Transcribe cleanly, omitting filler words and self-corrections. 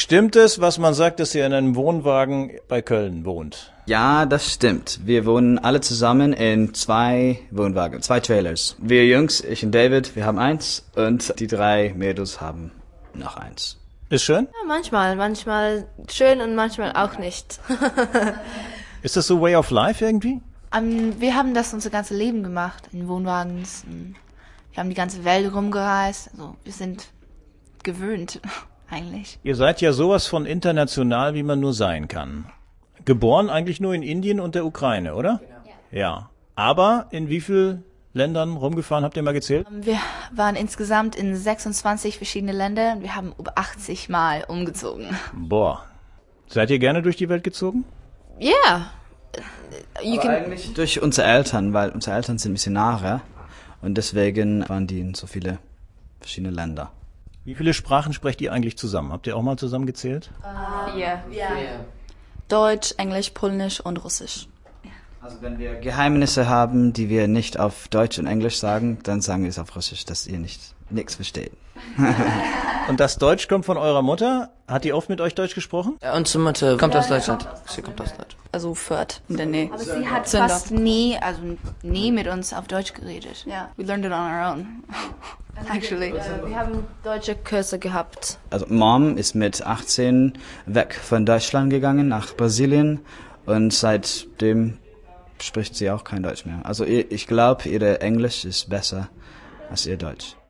Stimmt es, was man sagt, dass ihr in einem Wohnwagen bei Köln wohnt? Ja, das stimmt. Wir wohnen alle zusammen in 2 Wohnwagen, 2 Trailers. Wir Jungs, ich und David, wir haben 1 und die 3 Mädels haben noch 1. Ist schön? Ja, manchmal schön und manchmal auch nicht. Ist das so Way of Life irgendwie? Wir haben das unser ganzes Leben gemacht, in Wohnwagens. Wir haben die ganze Welt rumgereist. Also wir sind gewöhnt, eigentlich. Ihr seid ja sowas von international, wie man nur sein kann. Geboren eigentlich nur in Indien und der Ukraine, oder? Genau. Ja. Aber in wie vielen Ländern rumgefahren, habt ihr mal gezählt? Wir waren insgesamt in 26 verschiedene Länder und wir haben über 80 Mal umgezogen. Boah. Seid ihr gerne durch die Welt gezogen? Yeah. Eigentlich durch unsere Eltern, weil unsere Eltern sind Missionare und deswegen waren die in so viele verschiedene Länder. Wie viele Sprachen sprecht ihr eigentlich zusammen? Habt ihr auch mal zusammen gezählt? 4. Deutsch, Englisch, Polnisch und Russisch. Also wenn wir Geheimnisse haben, die wir nicht auf Deutsch und Englisch sagen, dann sagen wir es auf Russisch, dass ihr nichts versteht. Und das Deutsch kommt von eurer Mutter? Hat die oft mit euch Deutsch gesprochen? Ja, unsere Mutter kommt aus Deutschland. Sie kommt aus Deutschland. Also Fürth in der Nähe. Aber sie hat Zünder. fast nie mit uns auf Deutsch geredet. Ja. We learned it on our own, actually. Wir haben deutsche Kurse gehabt. Also Mom ist mit 18 weg von Deutschland gegangen nach Brasilien und seitdem spricht sie auch kein Deutsch mehr. Also ich glaube, ihre Englisch ist besser als ihr Deutsch.